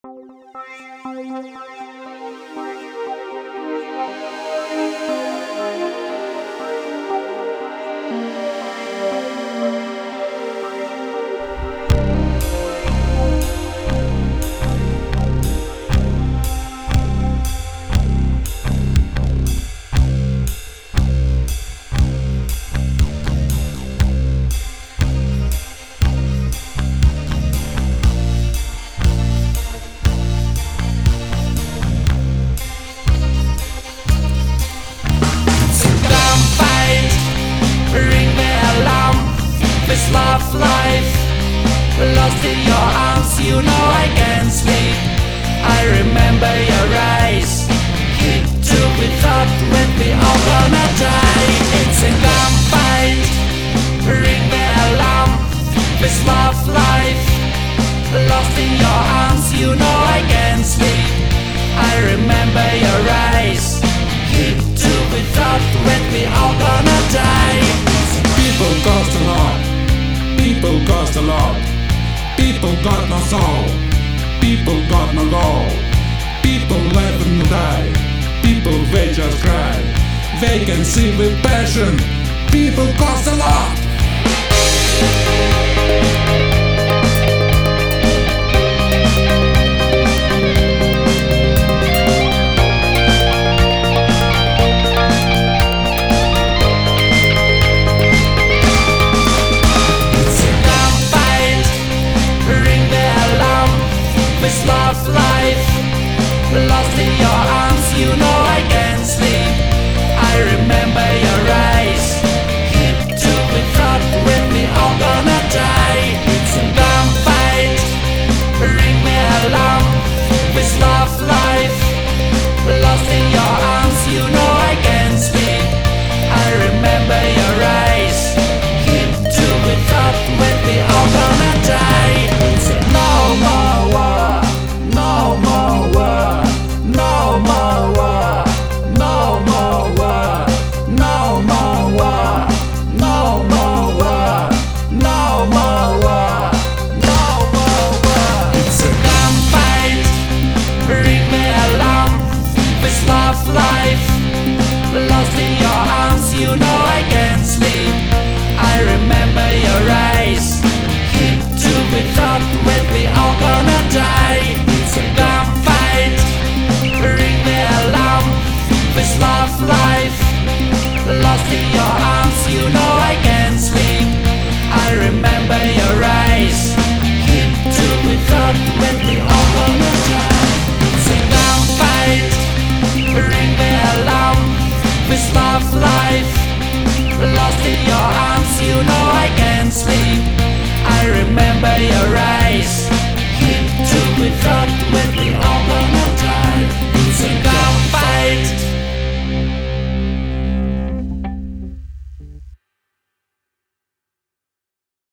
This love life, lost in your arms, you know I can't sleep. I remember your eyes, hit to we thought when we all gonna die. It's a gunfight, ring the alarm. This love life, lost in your arms, you know I can't sleep. I remember your eyes, hit to we thought when we all gonna die. People cost a lot. People cost a lot. People got no soul. People got no goal. People live and die. People they just cry. They can see with passion. People cost a lot. This love life, lost in your arms, you know I can't sleep. I remember your eyes, hit to we thought when we all gonna die. It's a gunfight, ring the alarm. This love life, lost in your arms, you know I can't sleep. I remember your eyes, hit to we thought when we all gonna die. It's a no more war. No more war, no more war, no more war, no more war, no more war, no more war, no more war. It's a gunfight, ring the alarm. This love life, lost in your arms, you know I can't sleep. I remember your eyes, hit to we thought when we all gonna die. It's a gunfight, ring the alarm. This love life, lost in your arms, you know I can't sleep. I remember your eyes, hit to we thought when we all gonna die. It's a gunfight, ring the alarm. This love life, lost in your arms, you know I can't sleep. I remember your